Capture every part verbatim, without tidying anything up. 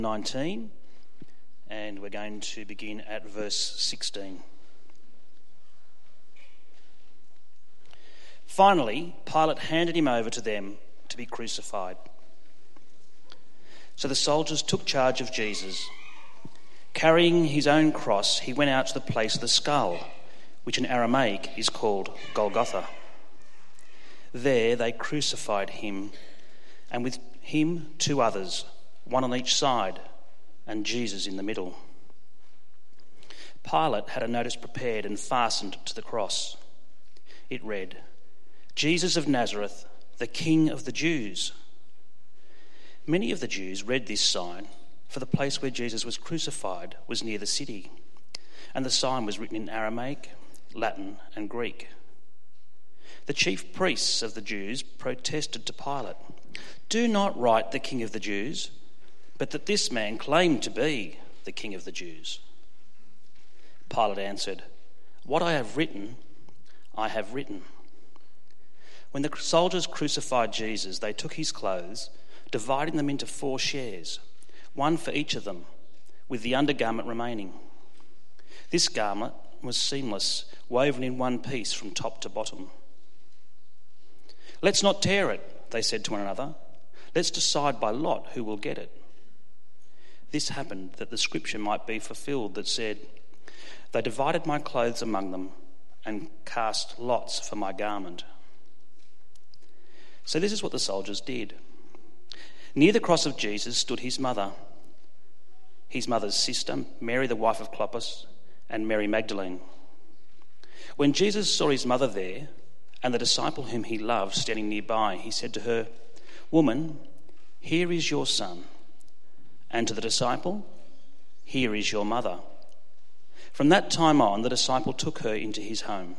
nineteen, and we're going to begin at verse sixteen. Finally, Pilate handed him over to them to be crucified. So the soldiers took charge of Jesus. Carrying his own cross, he went out to the place of the skull, which in Aramaic is called Golgotha. There they crucified him, and with him two others, one on each side, and Jesus in the middle. Pilate had a notice prepared and fastened to the cross. It read, "Jesus of Nazareth, the King of the Jews." Many of the Jews read this sign, for the place where Jesus was crucified was near the city, and the sign was written in Aramaic, Latin, and Greek. The chief priests of the Jews protested to Pilate, "Do not write the King of the Jews, but that this man claimed to be the King of the Jews." Pilate answered, "What I have written, I have written." When the soldiers crucified Jesus, they took his clothes, dividing them into four shares, one for each of them, with the undergarment remaining. This garment was seamless, woven in one piece from top to bottom. "Let's not tear it," they said to one another. "Let's decide by lot who will get it." This happened that the scripture might be fulfilled that said, "They divided my clothes among them and cast lots for my garment." So this is what the soldiers did. Near the cross of Jesus stood his mother, his mother's sister, Mary the wife of Clopas, and Mary Magdalene. When Jesus saw his mother there and the disciple whom he loved standing nearby, he said to her, "Woman, here is your son," and to the disciple, "Here is your mother." From that time on, the disciple took her into his home.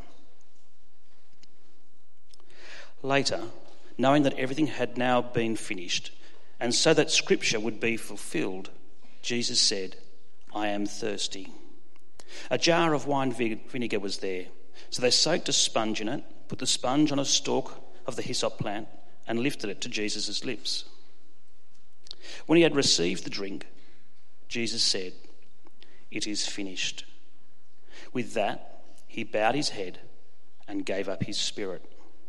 Later, knowing that everything had now been finished, and so that scripture would be fulfilled, Jesus said, "I am thirsty." A jar of wine vinegar was there, so they soaked a sponge in it, put the sponge on a stalk of the hyssop plant, and lifted it to Jesus' lips. When he had received the drink, Jesus said, "It is finished." With that, he bowed his head and gave up his spirit.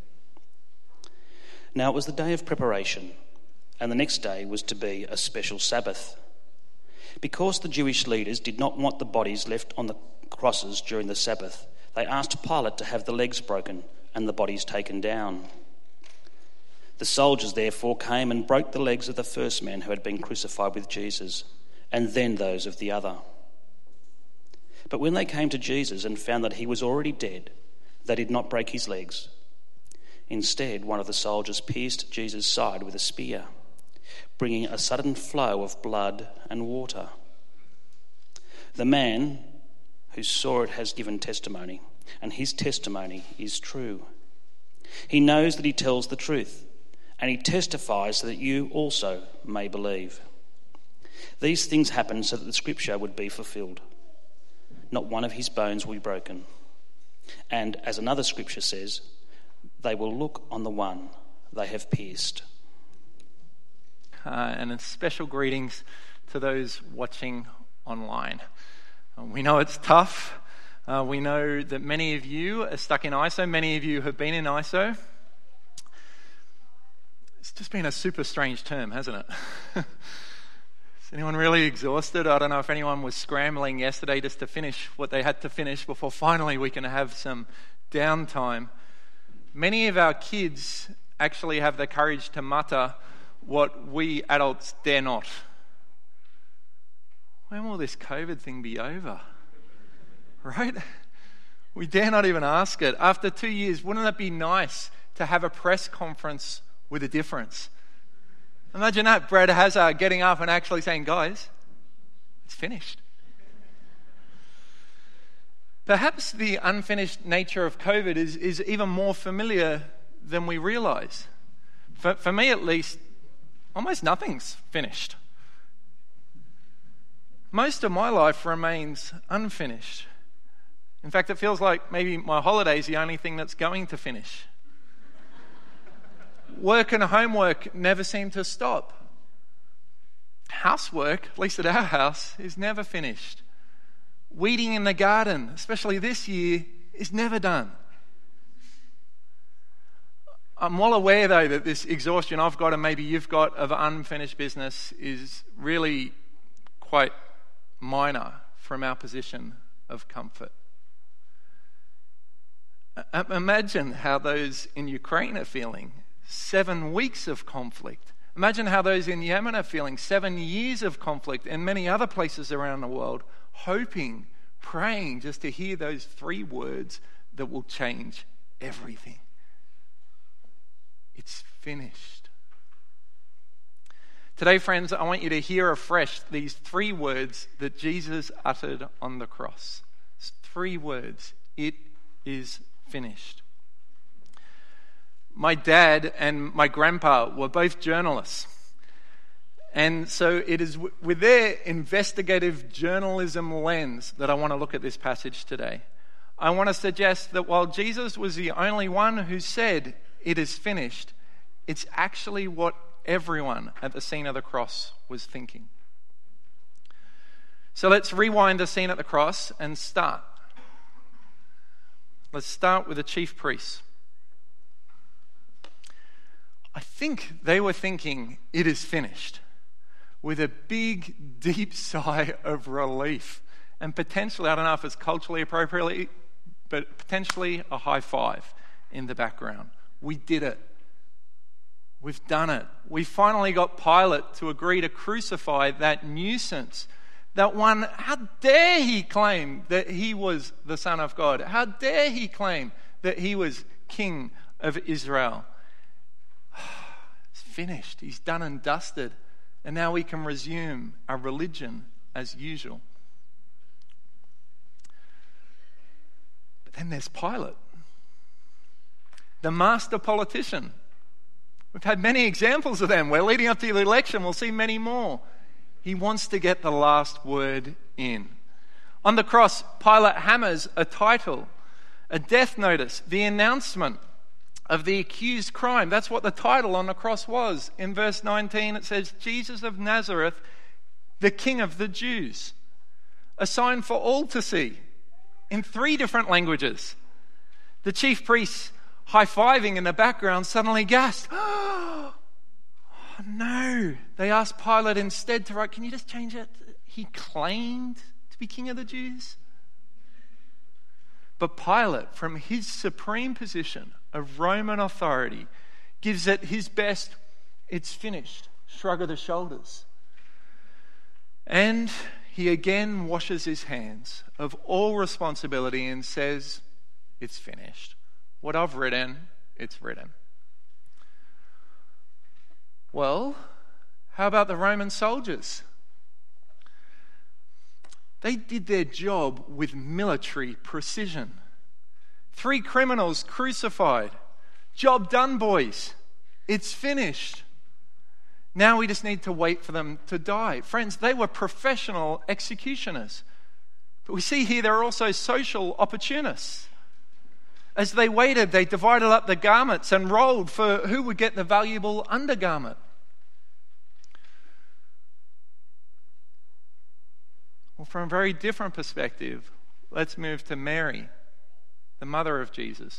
Now it was the day of preparation, and the next day was to be a special Sabbath. Because the Jewish leaders did not want the bodies left on the crosses during the Sabbath, they asked Pilate to have the legs broken and the bodies taken down. The soldiers therefore came and broke the legs of the first man who had been crucified with Jesus, and then those of the other. But when they came to Jesus and found that he was already dead, they did not break his legs. Instead, one of the soldiers pierced Jesus' side with a spear, bringing a sudden flow of blood and water. The man who saw it has given testimony, and his testimony is true. He knows that he tells the truth, and he testifies so that you also may believe. These things happened so that the scripture would be fulfilled. Not one of his bones will be broken. And as another scripture says, they will look on the one they have pierced. Uh, and a special greetings to those watching online. Uh, we know it's tough. Uh, we know that many of you are stuck in I S O. Many of you have been in I S O. It's just been a super strange term, hasn't it? Is anyone really exhausted? I don't know if anyone was scrambling yesterday just to finish what they had to finish before finally we can have some downtime. Many of our kids actually have the courage to mutter what we adults dare not. When will this COVID thing be over? Right? We dare not even ask it. After two years, wouldn't it be nice to have a press conference with a difference? Imagine that, Brad Hazard getting up and actually saying, "Guys, it's finished." Perhaps the unfinished nature of COVID is, is even more familiar than we realise. For, for me at least, almost nothing's finished. Most of my life remains unfinished. In fact, it feels like maybe my holiday's the only thing that's going to finish. Work and homework never seem to stop. Housework, at least at our house, is never finished. Weeding in the garden, especially this year, is never done. I'm well aware, though, that this exhaustion I've got and maybe you've got of unfinished business is really quite minor from our position of comfort. Imagine how those in Ukraine are feeling. Seven weeks of conflict. Imagine how those in Yemen are feeling. Seven years of conflict in many other places around the world, hoping, praying just to hear those three words that will change everything. It's finished. Today, friends, I want you to hear afresh these three words that Jesus uttered on the cross. It's three words. It is finished. My dad and my grandpa were both journalists. And so it is with their investigative journalism lens that I want to look at this passage today. I want to suggest that while Jesus was the only one who said, "It is finished," it's actually what everyone at the scene of the cross was thinking. So let's rewind the scene at the cross and start. Let's start with the chief priests. I think they were thinking, "It is finished," with a big, deep sigh of relief. And potentially, I don't know if it's culturally appropriately, but potentially a high five in the background. We did it. We've done it. We finally got Pilate to agree to crucify that nuisance. That one, how dare he claim that he was the Son of God? How dare he claim that he was King of Israel? It's finished. He's done and dusted. And now we can resume our religion as usual. But then there's Pilate, the master politician. We've had many examples of them. We're leading up to the election. We'll see many more. He wants to get the last word in. On the cross, Pilate hammers a title, a death notice, the announcement of the accused crime. That's what the title on the cross was. In verse nineteen, it says, "Jesus of Nazareth, the King of the Jews." A sign for all to see in three different languages. The chief priests, high-fiving in the background, suddenly gasped, "Oh, no." They asked Pilate instead to write, "Can you just change it? He claimed to be King of the Jews." But Pilate, from his supreme position of Roman authority, gives it his best, "It's finished," shrug of the shoulders. And he again washes his hands of all responsibility and says, "It's finished. What I've written, it's written." Well, how about the Roman soldiers? They did their job with military precision. Three criminals crucified. Job done, boys. It's finished. Now we just need to wait for them to die. Friends, they were professional executioners. But we see here they're also social opportunists. As they waited, they divided up the garments and rolled for who would get the valuable undergarment. Well, from a very different perspective, let's move to Mary, the mother of Jesus.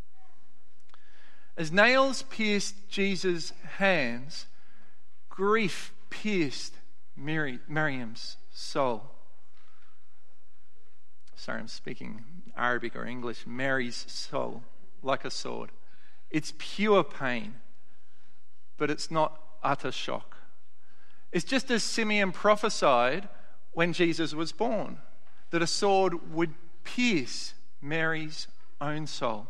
As nails pierced Jesus' hands, grief pierced Mary, Miriam's soul. Sorry, I'm speaking Arabic or English. Mary's soul, like a sword. It's pure pain, but it's not utter shock. It's just as Simeon prophesied when Jesus was born, that a sword would pierce Mary's own soul.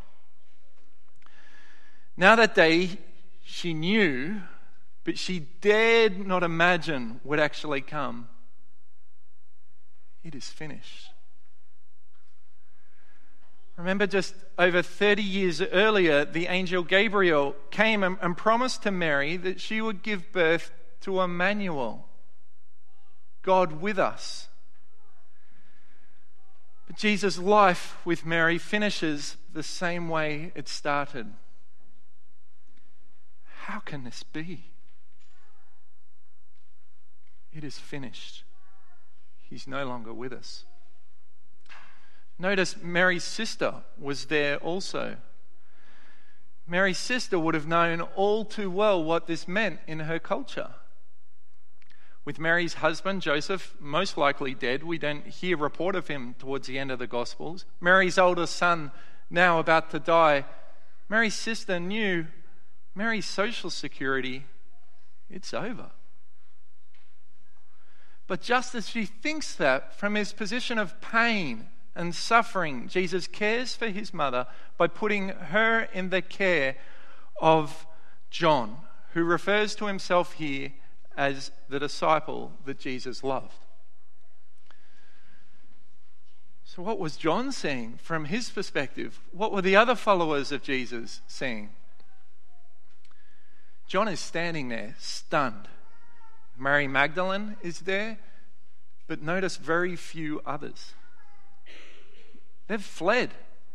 Now that day, she knew, but she dared not imagine would actually come. It is finished. Remember, just over thirty years earlier, the angel Gabriel came and, and promised to Mary that she would give birth to Emmanuel, God with us. But Jesus' life with Mary finishes the same way it started. How can this be? It is finished. He's no longer with us. Notice Mary's sister was there also. Mary's sister would have known all too well what this meant in her culture. With Mary's husband, Joseph, most likely dead, we don't hear report of him towards the end of the Gospels. Mary's oldest son, now about to die. Mary's sister knew Mary's social security, it's over. But just as she thinks that, from his position of pain and suffering, Jesus cares for his mother by putting her in the care of John, who refers to himself here as the disciple that Jesus loved. So what was John seeing from his perspective? What were the other followers of Jesus seeing? John is standing there, stunned. Mary Magdalene is there, but notice very few others. They've fled.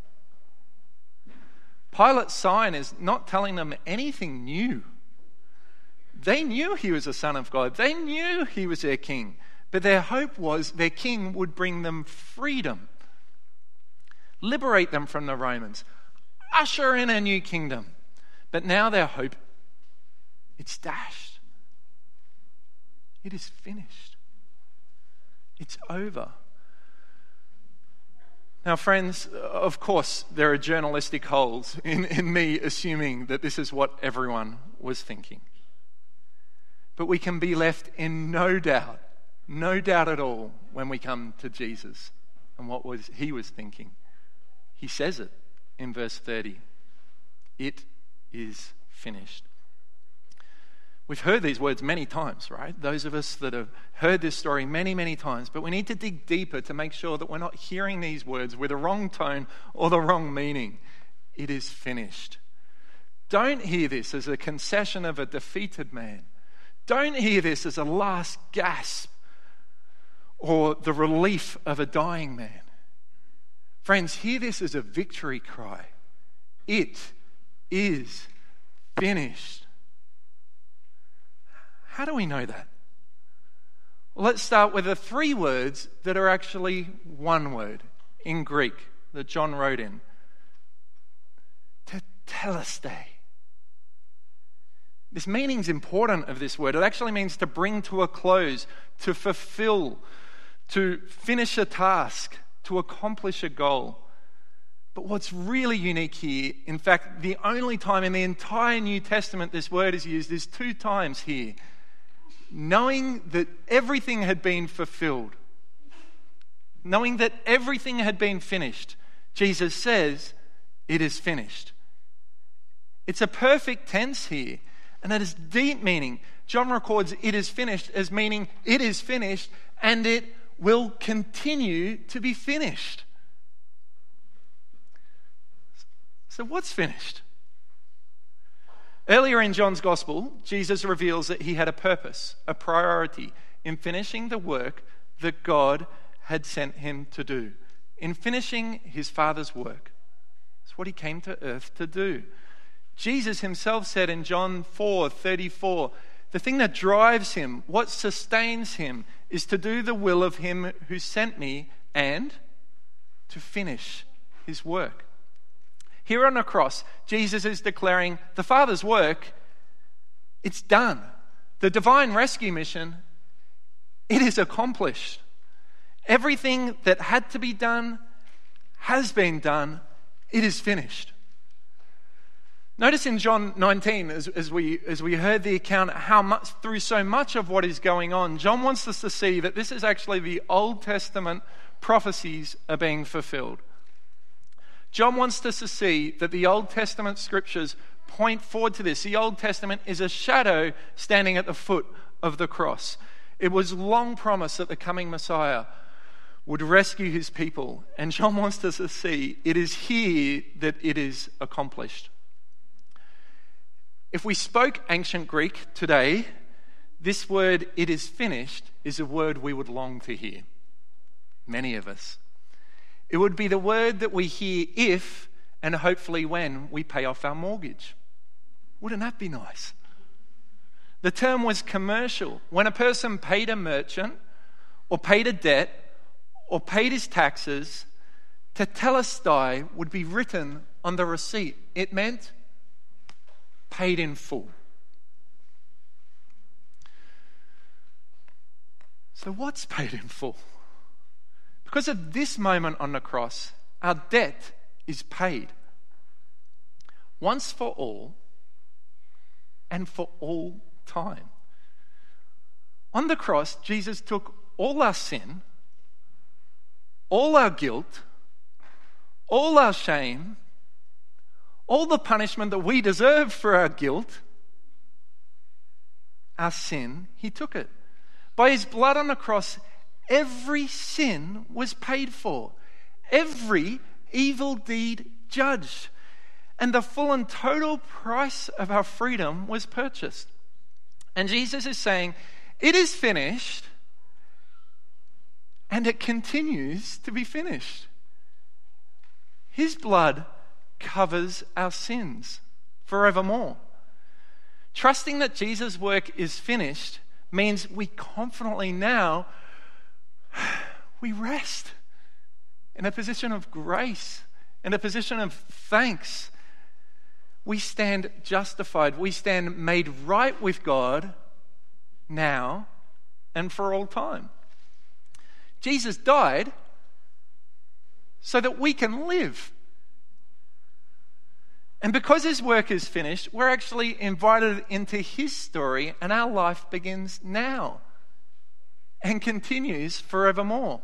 Pilate's sign is not telling them anything new. They knew he was the Son of God. They knew he was their king. But their hope was their king would bring them freedom, liberate them from the Romans, usher in a new kingdom. But now their hope, it's dashed. It is finished. It's over. Now, friends, of course, there are journalistic holes in, in me assuming that this is what everyone was thinking. But we can be left in no doubt, no doubt at all, when we come to Jesus and what was he was thinking. He says it in verse thirty. It is finished. We've heard these words many times, right? Those of us that have heard this story many, many times, but we need to dig deeper to make sure that we're not hearing these words with the wrong tone or the wrong meaning. It is finished. Don't hear this as a concession of a defeated man. Don't hear this as a last gasp or the relief of a dying man. Friends, hear this as a victory cry. It is finished. How do we know that? Well, let's start with the three words that are actually one word in Greek that John wrote in. Tetelestai. This meaning's important of this word. It actually means to bring to a close, to fulfill, to finish a task, to accomplish a goal. But what's really unique here, in fact, the only time in the entire New Testament this word is used is two times here. Knowing that everything had been fulfilled, knowing that everything had been finished, Jesus says, it is finished. It's a perfect tense here, and that is deep meaning. John records it is finished as meaning it is finished and it will continue to be finished. So what's finished? Earlier in John's Gospel, Jesus reveals that he had a purpose, a priority in finishing the work that God had sent him to do, in finishing his Father's work. It's what he came to earth to do. Jesus himself said in John four thirty-four, the thing that drives him, what sustains him, is to do the will of him who sent me and to finish his work. Here on the cross, Jesus is declaring the Father's work, it's done. The divine rescue mission, it is accomplished. Everything that had to be done has been done. It is finished. Notice in John nineteen, as, as we as we heard the account, how much through so much of what is going on, John wants us to see that this is actually the Old Testament prophecies are being fulfilled. John wants us to see that the Old Testament scriptures point forward to this. The Old Testament is a shadow standing at the foot of the cross. It was long promised that the coming Messiah would rescue his people, and John wants us to see it is here that it is accomplished. If we spoke ancient Greek today, this word, it is finished, is a word we would long to hear. Many of us. It would be the word that we hear if, and hopefully when, we pay off our mortgage. Wouldn't that be nice? The term was commercial. When a person paid a merchant or paid a debt or paid his taxes, tetelestai would be written on the receipt. It meant paid in full. So what's paid in full? Because of this moment on the cross, our debt is paid. Once for all and for all time. On the cross, Jesus took all our sin, all our guilt, all our shame, all the punishment that we deserve for our guilt, our sin, he took it. By his blood on the cross, every sin was paid for. Every evil deed judged. And the full and total price of our freedom was purchased. And Jesus is saying, it is finished, and it continues to be finished. His blood covers our sins forevermore. Trusting that Jesus' work is finished means we confidently now, we rest in a position of grace, in a position of thanks. We stand justified. We stand made right with God now and for all time. Jesus died so that we can live. And because his work is finished, we're actually invited into his story, and our life begins now and continues forevermore.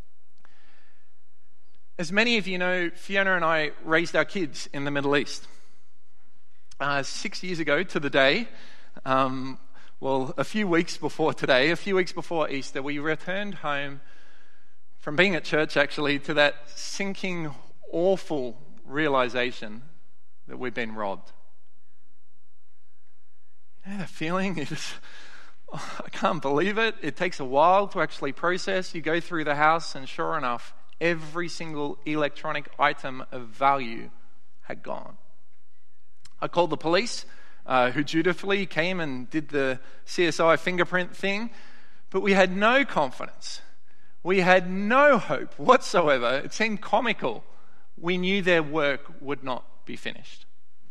As many of you know, Fiona and I raised our kids in the Middle East. Uh, six years ago to the day, um, well, a few weeks before today, a few weeks before Easter, we returned home from being at church, actually, to that sinking, awful realization that we've been robbed. You know, the feeling is, oh, I can't believe it. It takes a while to actually process. You go through the house, and sure enough, every single electronic item of value had gone. I called the police, uh, who dutifully came and did the C S I fingerprint thing, but we had no confidence. We had no hope whatsoever. It seemed comical. We knew their work would not be finished.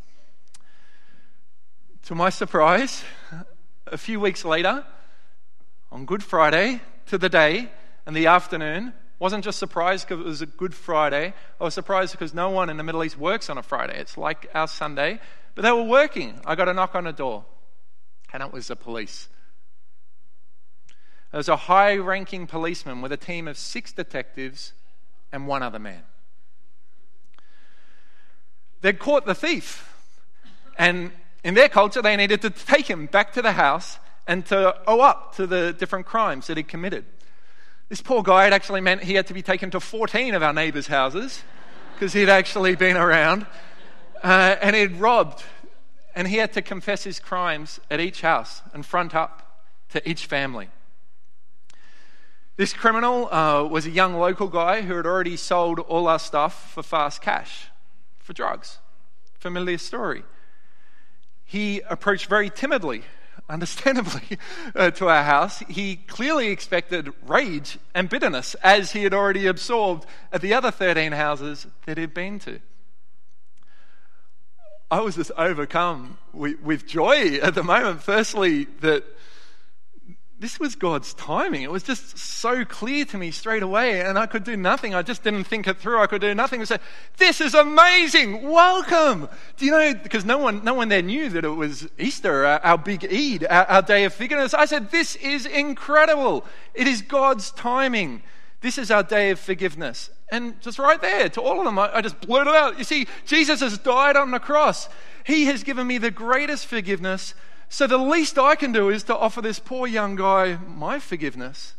To my surprise, a few weeks later, on Good Friday, to the day and the afternoon, wasn't just surprised because it was a Good Friday. I was surprised because no one in the Middle East works on a Friday. It's like our Sunday. But they were working. I got a knock on the door, and it was the police. There was a high-ranking policeman with a team of six detectives and one other man. They'd caught the thief, and in their culture, they needed to take him back to the house and to owe up to the different crimes that he'd committed. This poor guy had actually meant he had to be taken to fourteen of our neighbours' houses because he'd actually been around. Uh, and he'd robbed, and he had to confess his crimes at each house and front up to each family. This criminal uh, was a young local guy who had already sold all our stuff for fast cash, for drugs. Familiar story. He approached very timidly, understandably, uh, to our house. He clearly expected rage and bitterness, as he had already absorbed at the other thirteen houses that he'd been to. I was just overcome with, with joy at the moment. Firstly, that this was God's timing. It was just so clear to me straight away, and I could do nothing. I just didn't think it through. I could do nothing. I said, "This is amazing! Welcome!" Do you know? Because no one, no one there knew that it was Easter, our, our big Eid, our, our day of forgiveness. I said, "This is incredible! It is God's timing. This is our day of forgiveness." And just right there, to all of them, I, I just blurted out, you see, Jesus has died on the cross. He has given me the greatest forgiveness. So the least I can do is to offer this poor young guy my forgiveness.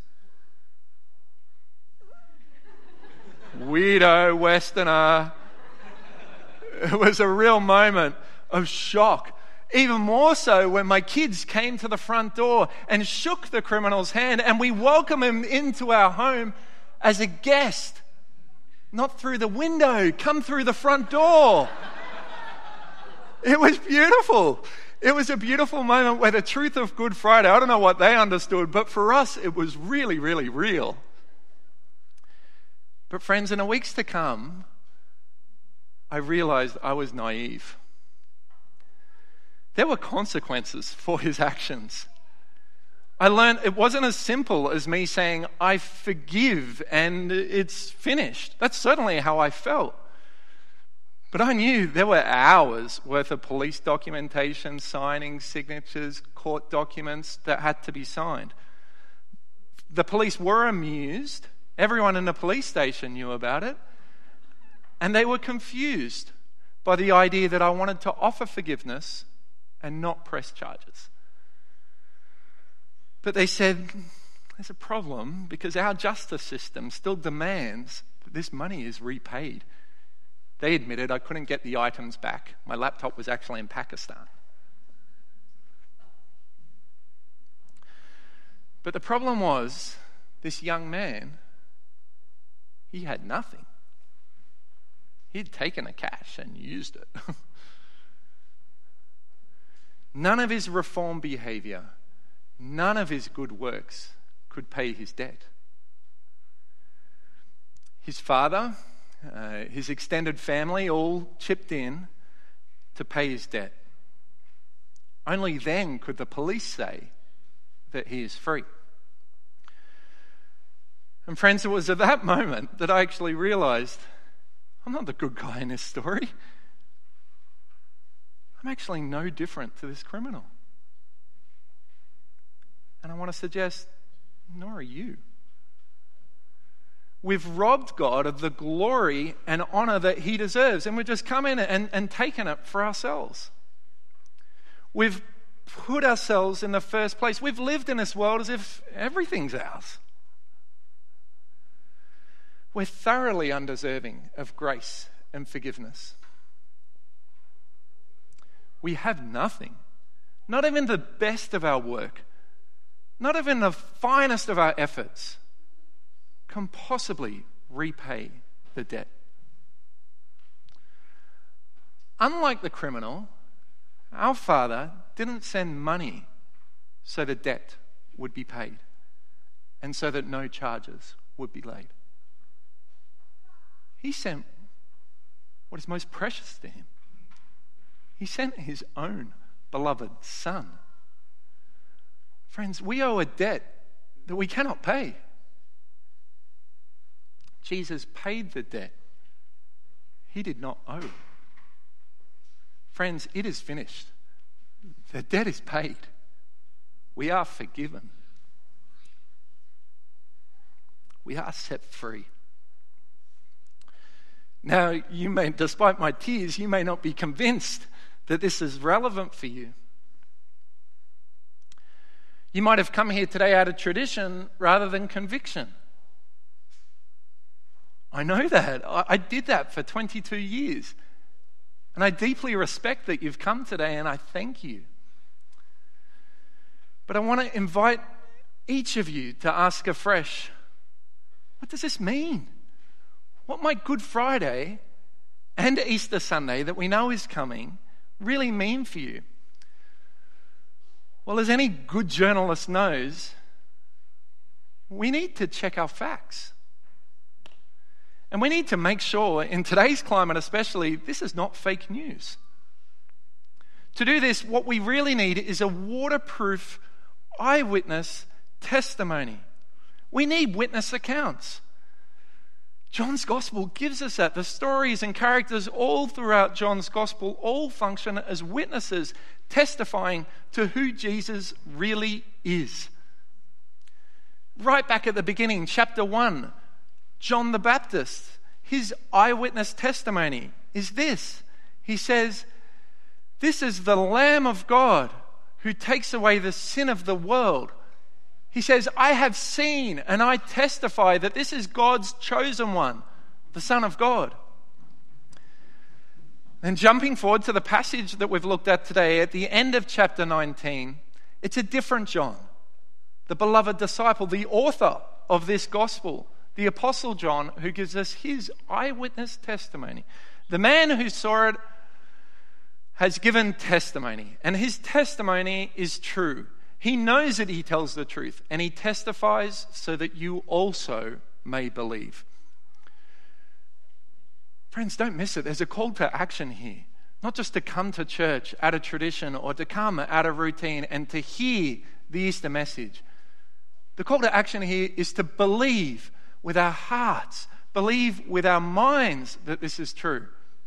Weirdo Westerner. It was a real moment of shock. Even more so when my kids came to the front door and shook the criminal's hand, and we welcomed him into our home as a guest. Not through the window, come through the front door. It was beautiful. It was a beautiful moment where the truth of Good Friday, I don't know what they understood, but for us it was really, really real. But friends, in the weeks to come, I realized I was naive. There were consequences for his actions. I learned it wasn't as simple as me saying, I forgive and it's finished. That's certainly how I felt. But I knew there were hours worth of police documentation, signing, signatures, court documents that had to be signed. The police were amused. Everyone in the police station knew about it. And they were confused by the idea that I wanted to offer forgiveness and not press charges. But they said, there's a problem because our justice system still demands that this money is repaid. They admitted I couldn't get the items back. My laptop was actually in Pakistan. But the problem was, this young man, he had nothing. He'd taken the cash and used it. None of his reform behavior, none of his good works could pay his debt. His father, uh, his extended family all chipped in to pay his debt. Only then could the police say that he is free. And friends, it was at that moment that I actually realized I'm not the good guy in this story. I'm actually no different to this criminal. And I want to suggest, nor are you. We've robbed God of the glory and honor that he deserves, and we've just come in and, and taken it for ourselves. We've put ourselves in the first place. We've lived in this world as if everything's ours. We're thoroughly undeserving of grace and forgiveness. We have nothing, not even the best of our work, not even the finest of our efforts, can possibly repay the debt. Unlike the criminal, our Father didn't send money so the debt would be paid and so that no charges would be laid. He sent what is most precious to him. He sent his own beloved Son. Friends, we owe a debt that we cannot pay. Jesus paid the debt he did not owe. Friends, it is finished. The debt is paid. We are forgiven. We are set free. Now, you may, despite my tears, you may not be convinced that this is relevant for you. You might have come here today out of tradition rather than conviction. I know that. I, I did that for twenty-two years. And I deeply respect that you've come today, and I thank you. But I want to invite each of you to ask afresh, what does this mean? What might Good Friday and Easter Sunday that we know is coming really mean for you? Well, as any good journalist knows, we need to check our facts. And we need to make sure, in today's climate especially, this is not fake news. To do this, what we really need is a waterproof eyewitness testimony. We need witness accounts. John's Gospel gives us that. The stories and characters all throughout John's Gospel all function as witnesses testifying to who Jesus really is. Right back at the beginning, chapter one, John the Baptist, his eyewitness testimony is this. He says, "This is the Lamb of God who takes away the sin of the world." He says, "I have seen and I testify that this is God's chosen one, the Son of God." Then jumping forward to the passage that we've looked at today, at the end of chapter nineteen, it's a different John, the beloved disciple, the author of this gospel, the Apostle John, who gives us his eyewitness testimony. The man who saw it has given testimony, and his testimony is true. He knows that he tells the truth, and he testifies so that you also may believe. Friends, don't miss it. There's a call to action here. Not just to come to church out of tradition or to come out of routine and to hear the Easter message. The call to action here is to believe with our hearts, believe with our minds that this is true.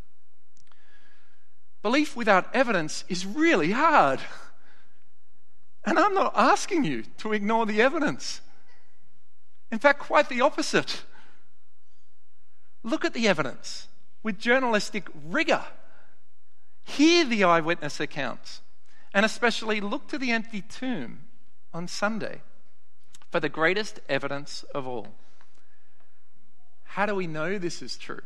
Belief without evidence is really hard. And I'm not asking you to ignore the evidence. In fact, quite the opposite. Look at the evidence with journalistic rigor. Hear the eyewitness accounts, and especially look to the empty tomb on Sunday for the greatest evidence of all. How do we know this is true?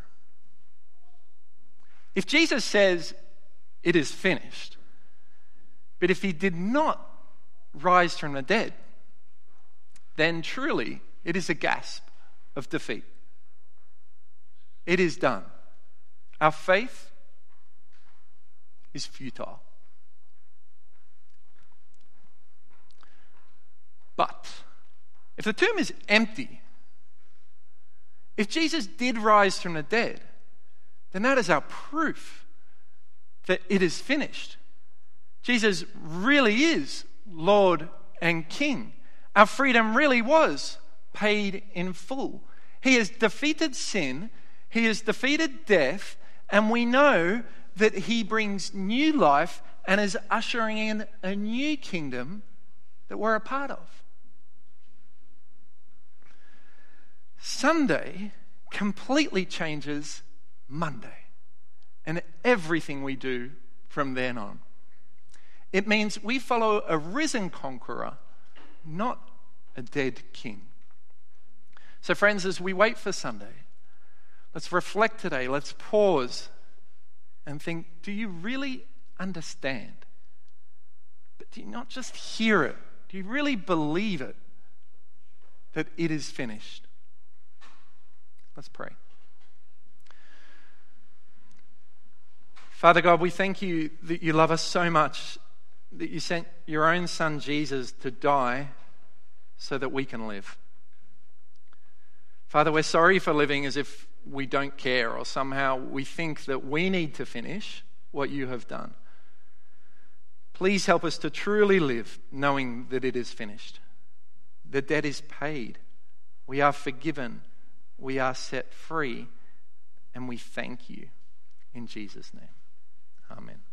If Jesus says it is finished, but if he did not rise from the dead, then truly it is a gasp of defeat. It is done. Our faith is futile. But if the tomb is empty, if Jesus did rise from the dead, then that is our proof that it is finished. Jesus really is Lord and King. Our freedom really was paid in full. He has defeated sin, he has defeated death, and we know that he brings new life and is ushering in a new kingdom that we're a part of. Sunday completely changes Monday and everything we do from then on. It means we follow a risen conqueror, not a dead king. So friends, as we wait for Sunday, let's reflect today, let's pause and think, do you really understand? But do you not just hear it? Do you really believe it? That it is finished? Let's pray. Father God, we thank you that you love us so much that you sent your own son Jesus to die so that we can live. Father, we're sorry for living as if we don't care, or somehow we think that we need to finish what you have done. Please help us to truly live knowing that it is finished. The debt is paid. We are forgiven. We are set free. And we thank you in Jesus' name. Amen.